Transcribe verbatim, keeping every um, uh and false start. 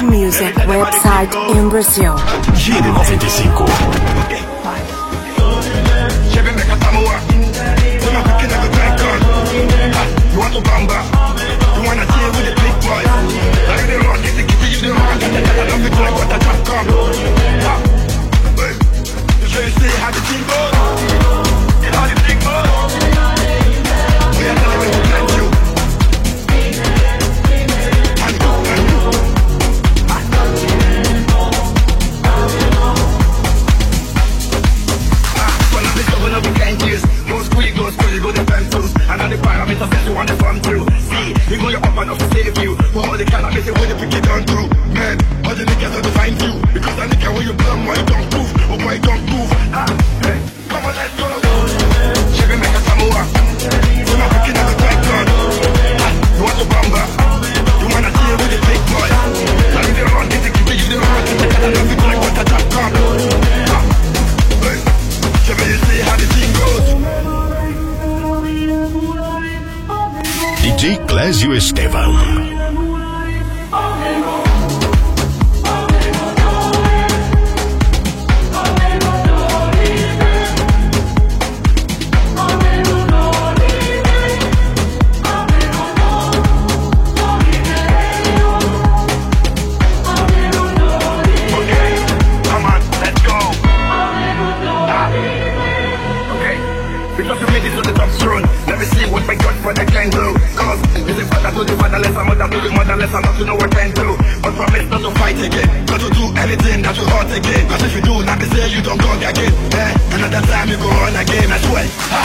music website in Brazil. Giro noventa e cinco. You want to bamba? You wanna chill with the big boys? Like the rock, get the kitty, you the rock. I love it like what the top come. So you see how the thing goes? How the thing goes? We are telling you to thank you. And you, and you. Ah, when I'm the governor, we can't use. Go squeak, go squeak, go the pencils. And all the parameters that you want to come through. See, you know you're up enough to save you. For all the cannabis, you want to pick it on through. Man, all the niggas are to find you. Because that nigga when you plumb, why you don't prove? Or why you don't prove? Ah, hey, come on, let's go. Chevy make a Samoa. You're not picking up the track gun. Ah, you want to bamba? You wanna deal with the big boy? Now you the run, get the kitty, you the run. I love it like what the top come. Ah, hey, Chevy, you see how the thing goes. D J Clésio Estevão. Motherless, I'm not to know what I can do. But promise not to fight again. Not to do anything that you hurt again. Cause if you do, not to say you don't go again. Eh? Another time you go on again, I swear.